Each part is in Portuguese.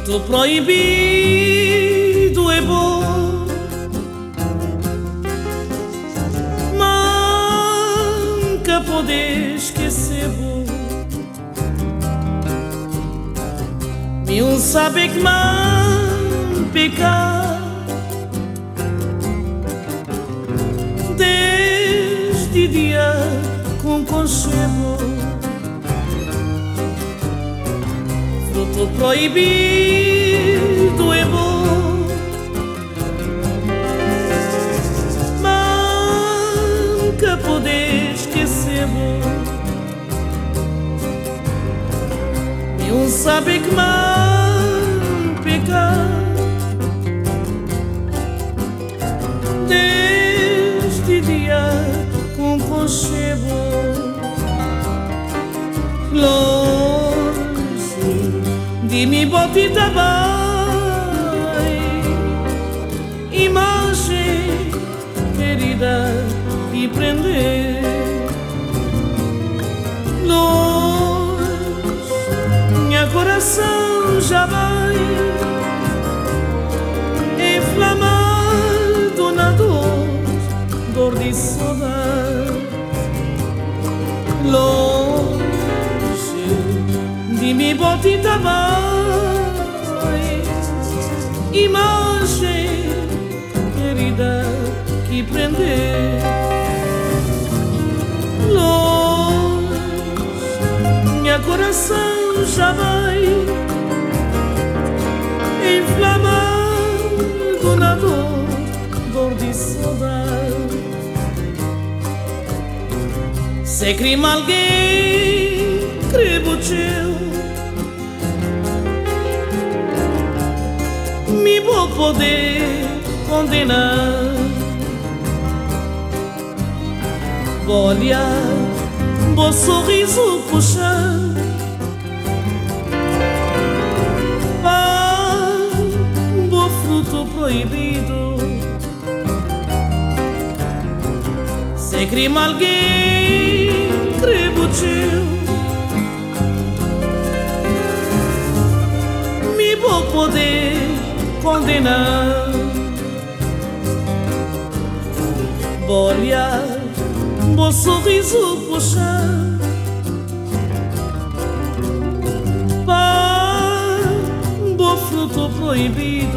Fruto proibido é bom, nunca poder esquecer bom. Nenhum sabe que man pecar desde dia com conchego. Fruto proibido é bom, nunca poder esquecer bom. Nenhum sabe que man pecar desde dia com conchego. De mi botita vai, imagem querida e prender. Luz, minha coração já vai inflamado na dor de saudade. Longe de mi botita vai, imagem querida que prender. Longe, minha coração já vai inflamado na dor de saudade. Se crime alguém crebucheu, me vou poder condenar. Vou olhar, vou sorriso puxar, vou fruto proibido. Se crime alguém crebucheu, me vou poder condenar. Vou olhar, vou sorriso puxar, vou fruto proibido.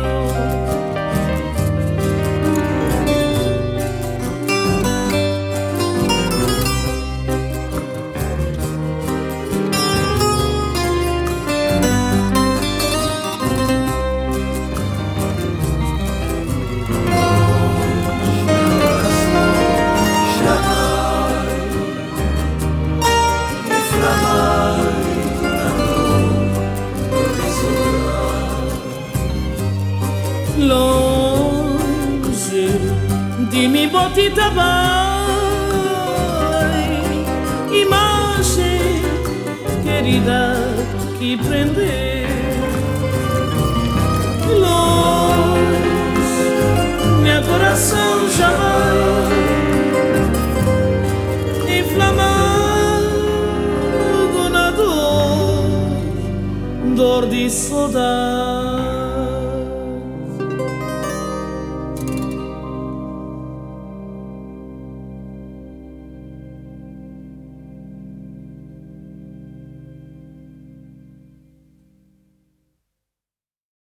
Longe de mi botita vai, imagem querida que prender. Longe, meu coração já vai inflamado na dor de saudade.